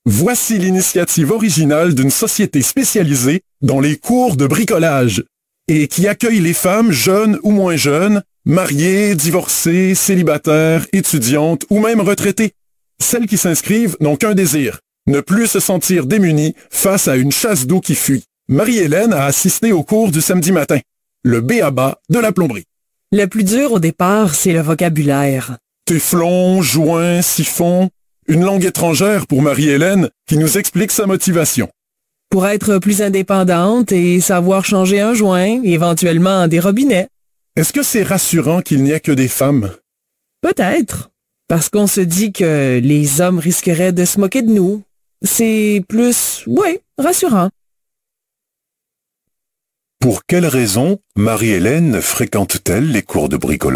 Voici l'initiative originale d'une société spécialisée dans les cours de bricolage et qui accueille les femmes jeunes ou moins jeunes, mariées, divorcées, célibataires, étudiantes ou même retraitées. Celles qui s'inscrivent n'ont qu'un désir, ne plus se sentir démunies face à une chasse d'eau qui fuit. Marie-Hélène a assisté au cours du samedi matin, le b.a.-ba de la plomberie. Le plus dur au départ, c'est le vocabulaire. Téflon, joint, siphon, une langue étrangère pour Marie-Hélène qui nous explique sa motivation. Pour être plus indépendante et savoir changer un joint, éventuellement des robinets. Est-ce que c'est rassurant qu'il n'y ait que des femmes? Peut-être. Parce qu'on se dit que les hommes risqueraient de se moquer de nous. C'est plus, rassurant. Pour quelle raison Marie-Hélène fréquente-t-elle les cours de bricolage ?